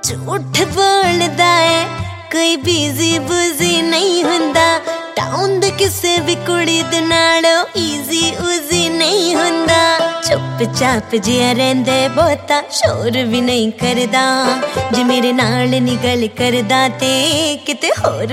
झूठ बोलदा है कोई बिजी बुजी नहीं हुंदा। टाउन दे किसे भी कुड़ी दे नाल ईजी उजी नहीं हुंदा। चुप-चाप जिहा रहिंदा बहुता शोर भी नहीं करदा। जे मेरे नाल नी गल करदा ते किते होर